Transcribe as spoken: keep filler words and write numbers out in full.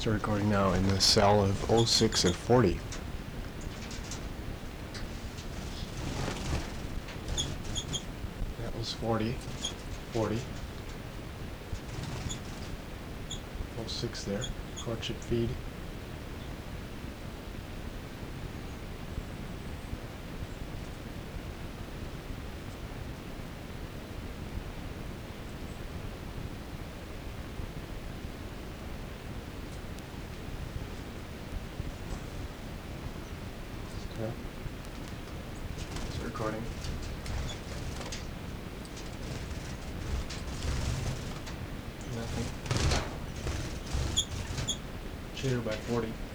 Start recording now in the cell of oh six and forty. That was forty. forty. oh six there. Courtship feed. Okay. It's recording. Nothing. Shader by forty.